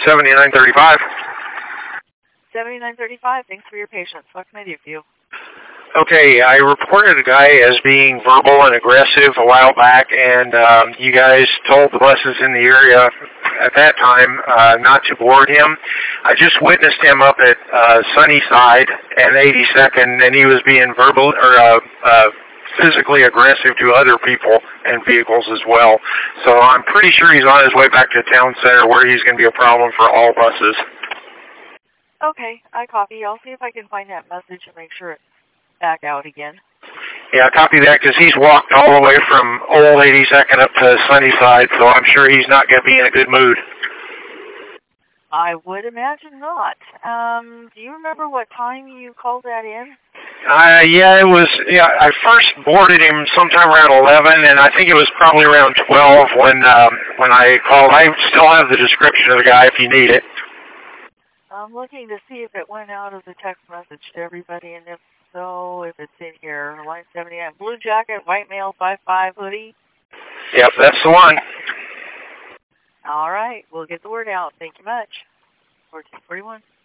7935. 7935, thanks for your patience. What can I do for you? Okay, I reported a guy as being verbal and aggressive a while back, and you guys told the buses in the area at that time not to board him. I just witnessed him up at Sunnyside and 82nd, and he was being verbal or physically aggressive to other people and vehicles as well. So I'm pretty sure he's on his way back to town center where he's going to be a problem for all buses. Okay, I copy. I'll see if I can find that message and make sure it's back out again. Yeah, copy that, because he's walked all the way from old 82nd up to Sunnyside, so I'm sure he's not going to be in a good mood. I would imagine not. Do you remember what time you called that in? Yeah, I first boarded him sometime around 11, and I think it was probably around 12 when I called. I still have the description of the guy if you need it. I'm looking to see if it went out as a text message to everybody, and if so, if it's in here. Line 79, blue jacket, white male, 5'5", hoodie. Yep, that's the one. All right, we'll get the word out. Thank you much. 1441.